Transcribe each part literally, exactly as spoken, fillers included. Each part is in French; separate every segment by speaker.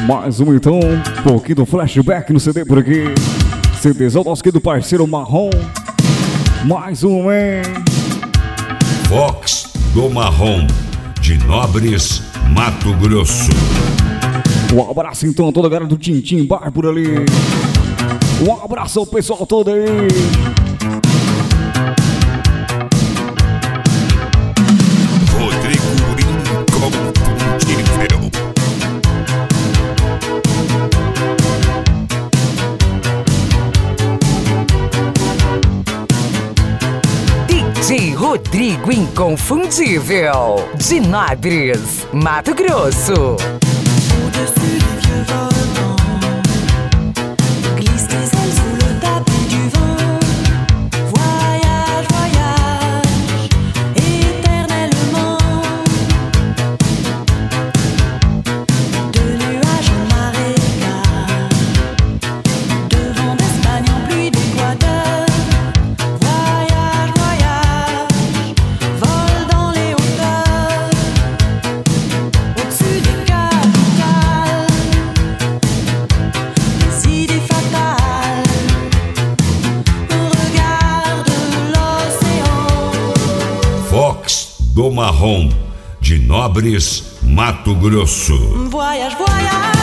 Speaker 1: Mais um então, um pouquinho do flashback no C D por aqui. CDzão nosso querido parceiro Marrom. Mais um, hein?
Speaker 2: Fox do Marrom, de Nobres, Mato Grosso.
Speaker 1: Um abraço então a toda a galera do Tintim Bar por ali. Um abraço ao pessoal todo aí.
Speaker 2: Rodrigo Inconfundível.
Speaker 3: D J Rodrigo Inconfundível, de Nobres, Mato Grosso.
Speaker 4: Au-dessus du vieux volcan, glisse tes ailes sous le tapis du vent. Voyage, voyage, éternellement. De nuages en marécage, de vent d'Espagne en pluie d'Équateur. Voyage, voyage, vole dans les hauteurs, au-dessus des capitales, des idées fatales. Regarde l'océan.
Speaker 2: Fox do Marrom, de Nobres, Mato Grosso.
Speaker 4: Voyage, voyage,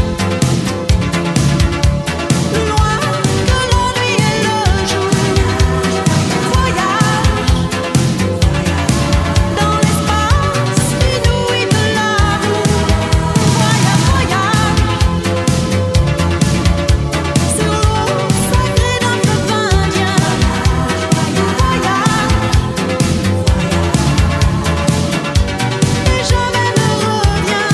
Speaker 4: plus loin que la nuit et le jour. Voyage, dans l'espace inouï de l'amour. Voyage, voyage, sur l'eau sacrée d'un fleuve indien. Voyage, et jamais ne reviens.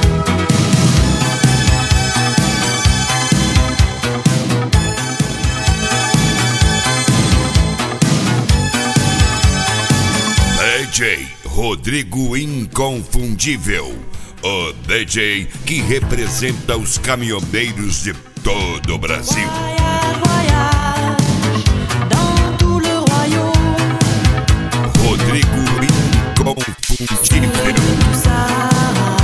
Speaker 2: D J Rodrigo Inconfundível, o D J que representa os caminhoneiros de todo o Brasil.
Speaker 4: Voyage, voyage, dans tout le royaume.
Speaker 2: Rodrigo Inconfundível.
Speaker 4: Du Sahara,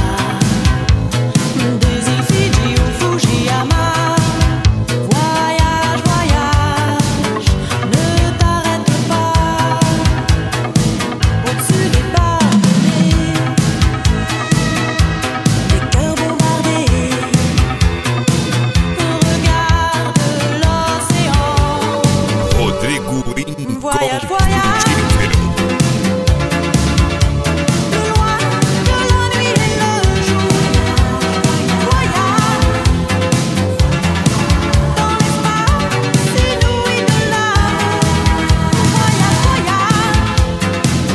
Speaker 4: des îles Fidji au Fujiyama. Voyage, voyage, ne t'arrête pas. Au-dessus des barbelés, des cœurs bombardés. Regarde l'océan.
Speaker 2: Rodrigo
Speaker 4: Voyage, voyage.
Speaker 2: Inconfundível.
Speaker 4: Plus loin que la nuit et le jour. Voyage dans l'espace inouï de l'amour. Voyage, voyage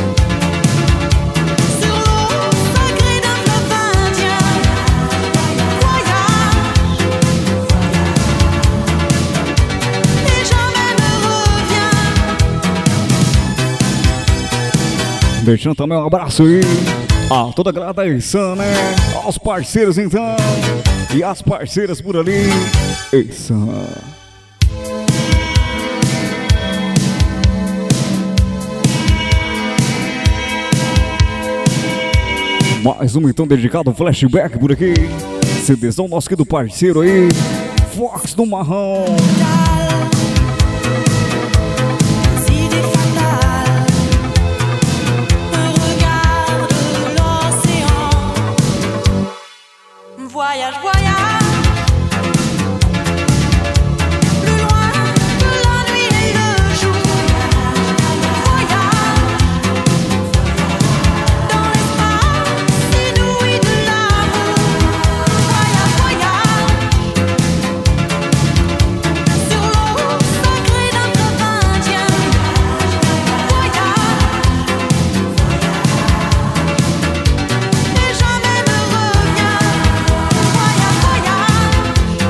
Speaker 4: sur l'eau sacrée d'un fleuve indien. Voyage et jamais ne reviens.
Speaker 1: Deixando também um abraço aí a toda a galera da Issan, né? Aos parceiros então. E as parceiras por ali. Issan. Mais um então dedicado ao flashback por aqui. CDzão nosso aqui do parceiro aí. Fox do Marrom.
Speaker 4: Des idées fatales. Regarde l'océan. Voyage, voyage. Plus loin que la nuit et le jour. Voyage dans l'espace inouï de l'amour. Voyage, voyage sur l'eau sacrée d'un fleuve indien. Voyage et jamais ne reviens. Voyage, voyage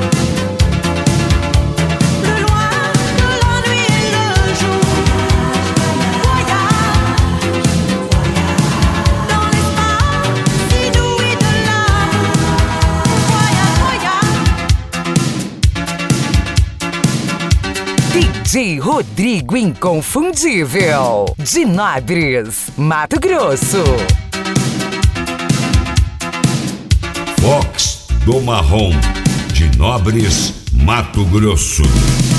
Speaker 4: plus loin que la nuit et le jour. Voyage dans l'espace inouï de l'amour. Voyage, voyage.
Speaker 3: D J Rodrigo Inconfundível, de Nobres, Mato Grosso.
Speaker 2: Fox do Marrom, de Nobres, Mato Grosso.